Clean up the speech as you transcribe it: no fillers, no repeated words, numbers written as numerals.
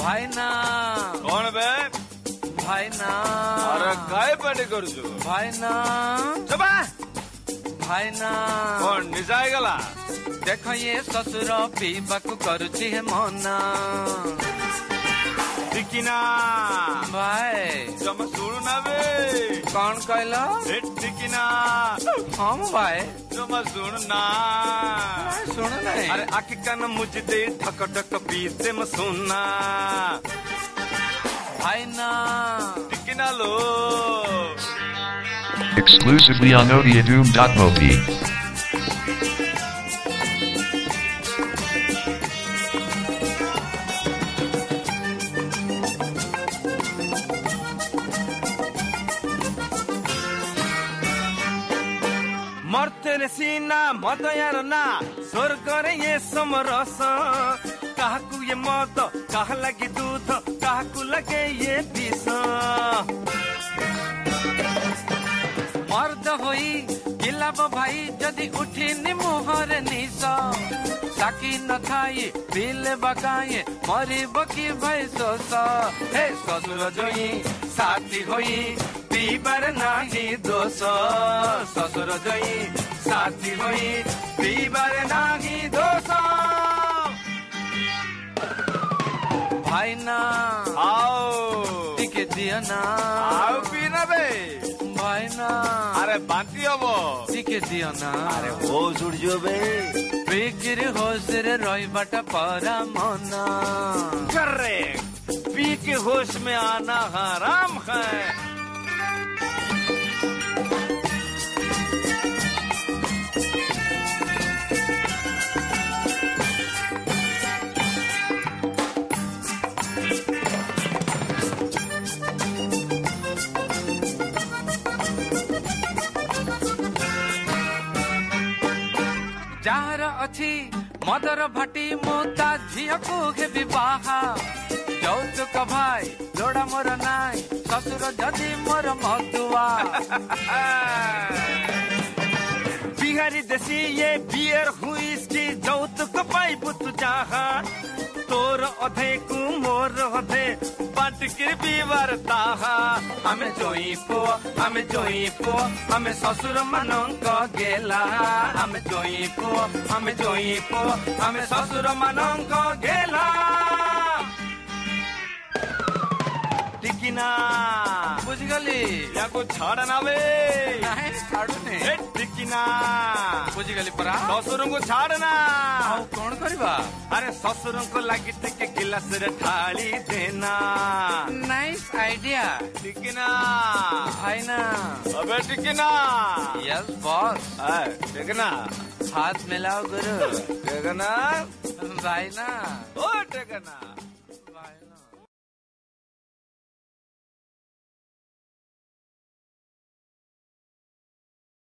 भाई ना कौन बे भाई ना अरे काय पार्टी करू भाई ना चबा भाई ना कौन निजाय गला देखो ये ससुर पीबाकू करुची है मना टिकिना भाई जमा सुनु ना बे कौन कहला टिकिना हम भाई जमा सुनु ना सुन नहीं अरे आखि कान मुझे दे ठक ठक पीते म सुनना भाई ना टिकिना लो Exclusively on OdiaDoom.mobi. मरते रे सीना मत यार ना स्वर्ग रे ये समरस काहकु ये मत काह लगी दूध काहकु लगे ये विष मर्द होई गिलाब भाई जदि उठिनी मुहरे निश साकी न खाई पीले बकाए मरिब कि भाई सोस हे ससुर जोई साथी होई पीबार नाही दोष ससुर जोई साथी होई पीबार नाही दोष भाई ना आओ टिके दिया ना आओ पीना बे भाई ना अरे बांटी हबो टिके दिया ना अरे हो जुड़जो बे बिक्री होश रे रहीबाटा परा मना करेक्ट पी के होश में आना हराम है जार अच्छी मदर भाटी मुता झिया को घेबी बाहा यौतुक भाई जोड़ा मोर नाई ससुर जदि मोर मधुआ बिहारी देसी ये बियर हुइस्की यौतुक पाइबु तु जहा तोर अधे कु मोर अधे बाटकिर बिवार ताहा हमें जोई पो हमें ससुर मनंक गेला हमें जोई पो हमें ससुर मनंक गेला टिकिना बुझ गली या को छाड़ ना बे नहीं छाड़ू ने टिकिना बुझ गली परा ससुर को छाड़ना आउ कौन करबा अरे ससुर को लगी थे गिलास रे थाली देना नाइस आइडिया टिकिना भाई ना अबे टिकिना यस बॉस टिकिना हाथ मिलाओ गुरु टिकिना भाई ना ओ टिकिना